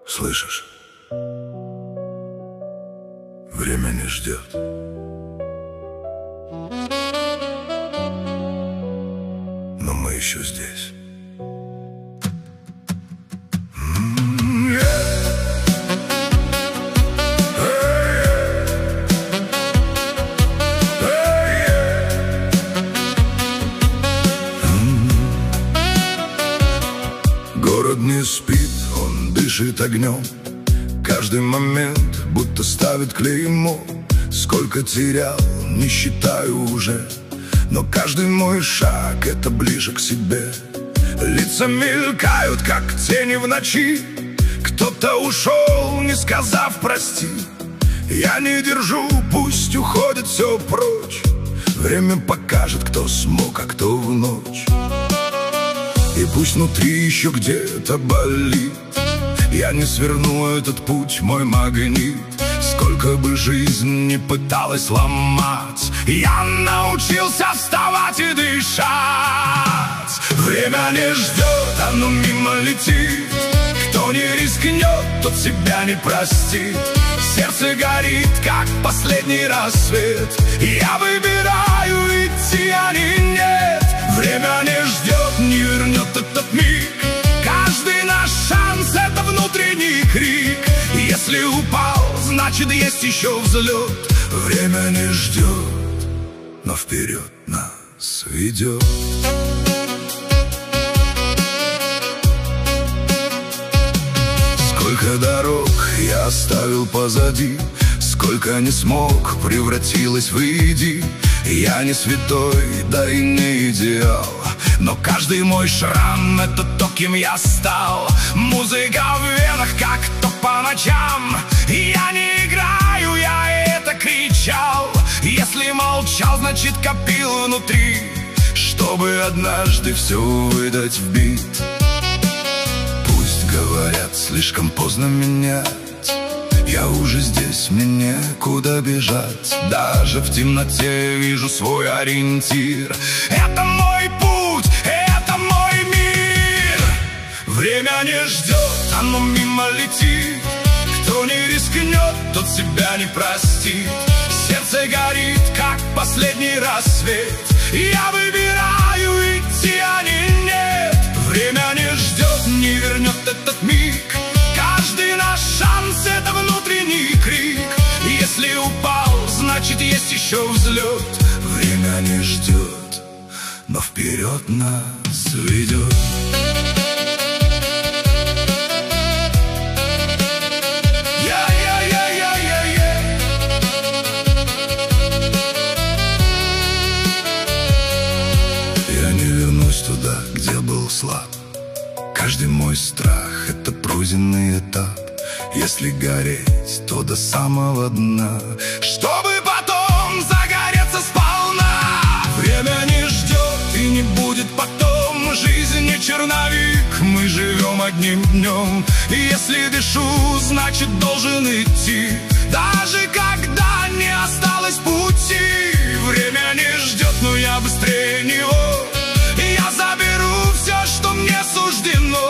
Слышишь? Время не ждет. Но мы еще здесь. Город не спит, он дышит огнем. Каждый момент будто ставит клеймо. Сколько терял, не считаю уже, но каждый мой шаг — это ближе к себе. Лица мелькают, как тени в ночи. Кто-то ушел, не сказав прости. Я не держу, пусть уходит все прочь. Время покажет, кто смог, а кто в ночь. И пусть внутри еще где-то болит, я не сверну этот путь, мой магнит. Сколько бы жизнь не пыталась ломать, я научился вставать и дышать. Время не ждет, оно мимо летит. Кто не рискнет, тот себя не простит. Сердце горит, как последний рассвет. Я выбираю идти, а не нет. Время не ждет, не вернет этот миг. Каждый наш шанс — это внутренний крик. Если упал, значит есть еще взлет. Время не ждет, но вперед нас ведет. Сколько дорог я оставил позади, сколько не смог, превратилось в иди. Я не святой, да и не идеал, но каждый мой шрам — это то, кем я стал. Музыка в венах, как ток по ночам. Я не играю, я это кричал. Если молчал, значит копил внутри, чтобы однажды все выдать в бит. Пусть говорят, слишком поздно менять. Я уже здесь, мне некуда бежать. Даже в темноте вижу свой ориентир. Это мой путь, это мой мир. Время не ждет, оно мимо летит. Кто не рискнет, тот себя не простит. Сердце горит, как последний рассвет. Я выбираю идти, а не нет. Время не ждет, не вернет этот миг. Каждый наш шанс — это внутренний крик. Если упал, значит есть еще взлет. Время не ждет, но вперед нас ведет. Я не вернусь туда, где был слаб. Каждый мой страх — это пройденный этап. Если гореть, то до самого дна, чтобы потом загореться сполна. Время не ждет и не будет потом. Жизнь не черновик, мы живем одним днем. И если дышу, значит должен идти, даже когда не осталось пути. Время не ждет, но я быстрее него. Я заберу все, что мне суждено.